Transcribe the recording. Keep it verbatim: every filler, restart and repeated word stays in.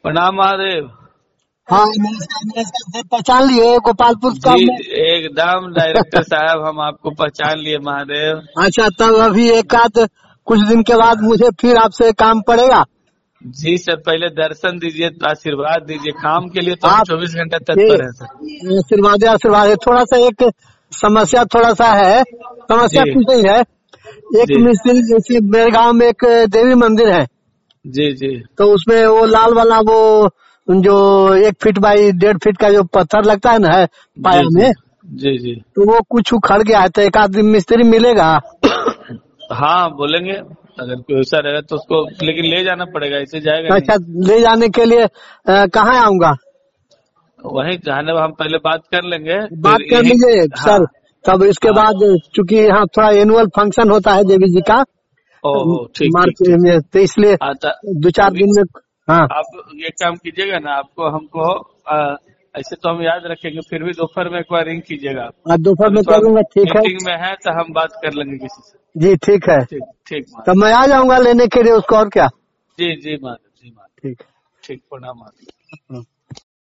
प्रणाम महादेव। हाँ नमस्कार नमस्कार। पहचान लिए गोपालपुर का? जी एकदम डायरेक्टर साहब, हम आपको पहचान लिए महादेव। अच्छा, तब अभी एक आध कुछ दिन के बाद मुझे फिर आपसे काम पड़ेगा। जी सर, पहले दर्शन दीजिए, आशीर्वाद दीजिए। काम के लिए तो हम आप चौबीस घंटे तत्पर हैं सर। आशीर्वाद आशीर्वाद है। थोड़ा सा एक समस्या थोड़ा सा है, समस्या जी कुछ नहीं है। एक जी मिस्त्री जैसे मेरे गांव में एक देवी मंदिर है, जी जी तो उसमें वो लाल वाला वो जो एक फीट बाई डेढ़ फीट का जो पत्थर लगता है ना पाया जी में, जी जी। तो वो कुछ उखड़ गया है। तो एक आध मिस्त्री मिलेगा? हाँ बोलेंगे, अगर कोई ऐसा रहेगा तो उसको, लेकिन ले जाना पड़ेगा, ऐसे जाएगा नहीं। अच्छा, ले जाने के लिए अ, कहाँ आऊंगा? वहीं जाने हम पहले बात कर लेंगे, बात फिर कर यही। लीजिए हाँ सर। तब इसके हाँ। बाद चूंकि यहाँ थोड़ा एनुअल फंक्शन होता है देवी जी का ओहो, ठीक ठीक मार्च ठीक। में, तो इसलिए आता दो चार अभी दिन में। हाँ आप ये काम कीजिएगा ना, आपको हमको आ, ऐसे तो हम याद रखेंगे, फिर भी दोपहर में एक बार रिंग कीजिएगा। आज दोपहर अभी में थोड़ा करूंगा। ठीक है मीटिंग में है तो हम बात कर लेंगे किसी से। जी, ठीक है। ठीक ठीक तब महादेव। मैं आ जाऊंगा लेने के लिए उसको, और क्या। जी जी महादेव, जी महादेव। ठीक ठीक, प्रणाम महादेव। है।